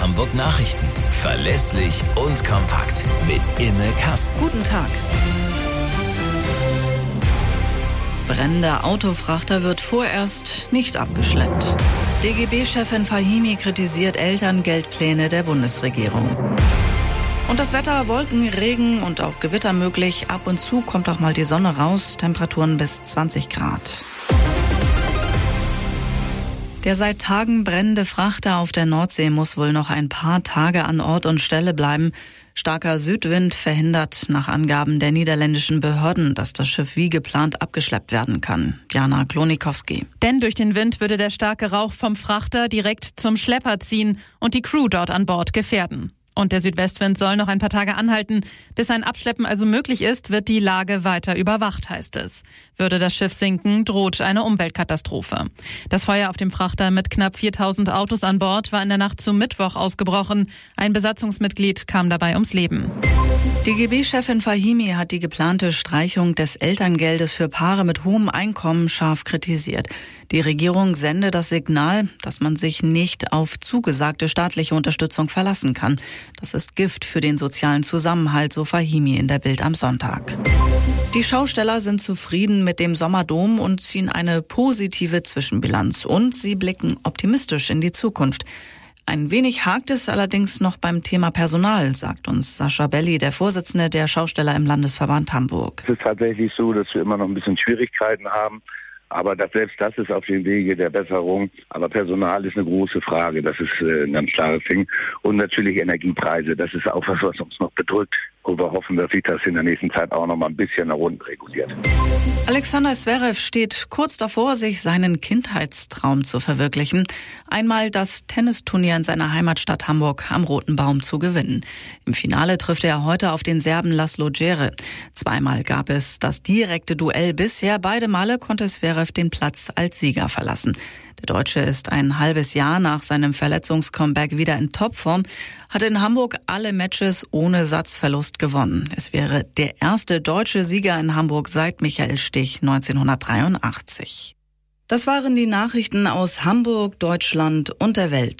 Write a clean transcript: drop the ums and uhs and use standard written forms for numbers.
Hamburg Nachrichten. Verlässlich und kompakt. Mit Imme Kasten. Guten Tag. Brennender Autofrachter wird vorerst nicht abgeschleppt. DGB-Chefin Fahimi kritisiert Elterngeldpläne der Bundesregierung. Und das Wetter, Wolken, Regen und auch Gewitter möglich. Ab und zu kommt auch mal die Sonne raus. Temperaturen bis 20 Grad. Der seit Tagen brennende Frachter auf der Nordsee muss wohl noch ein paar Tage an Ort und Stelle bleiben. Starker Südwind verhindert nach Angaben der niederländischen Behörden, dass das Schiff wie geplant abgeschleppt werden kann. Jana Klonikowski. Denn durch den Wind würde der starke Rauch vom Frachter direkt zum Schlepper ziehen und die Crew dort an Bord gefährden. Und der Südwestwind soll noch ein paar Tage anhalten. Bis ein Abschleppen also möglich ist, wird die Lage weiter überwacht, heißt es. Würde das Schiff sinken, droht eine Umweltkatastrophe. Das Feuer auf dem Frachter mit knapp 4000 Autos an Bord war in der Nacht zum Mittwoch ausgebrochen. Ein Besatzungsmitglied kam dabei ums Leben. DGB-Chefin Fahimi hat die geplante Streichung des Elterngeldes für Paare mit hohem Einkommen scharf kritisiert. Die Regierung sende das Signal, dass man sich nicht auf zugesagte staatliche Unterstützung verlassen kann. Das ist Gift für den sozialen Zusammenhalt, so Fahimi in der Bild am Sonntag. Die Schausteller sind zufrieden mit dem Sommerdom und ziehen eine positive Zwischenbilanz. Und sie blicken optimistisch in die Zukunft. Ein wenig hakt es allerdings noch beim Thema Personal, sagt uns Sascha Belli, der Vorsitzende der Schausteller im Landesverband Hamburg. Es ist tatsächlich so, dass wir immer noch ein bisschen Schwierigkeiten haben. Aber selbst das ist auf dem Wege der Besserung. Aber Personal ist eine große Frage. Das ist ein ganz klares Ding. Und natürlich Energiepreise. Das ist auch was uns noch bedrückt. Und wir hoffen, dass sich das in der nächsten Zeit auch noch mal ein bisschen nach unten reguliert. Alexander Zverev steht kurz davor, sich seinen Kindheitstraum zu verwirklichen. Einmal das Tennisturnier in seiner Heimatstadt Hamburg am Roten Baum zu gewinnen. Im Finale trifft er heute auf den Serben Laslo Djere. Zweimal gab es das direkte Duell bisher. Beide Male konnte Zverev den Platz als Sieger verlassen. Der Deutsche ist ein halbes Jahr nach seinem Verletzungscomeback wieder in Topform, hat in Hamburg alle Matches ohne Satzverlust gewonnen. Es wäre der erste deutsche Sieger in Hamburg seit Michael Stich 1983. Das waren die Nachrichten aus Hamburg, Deutschland und der Welt.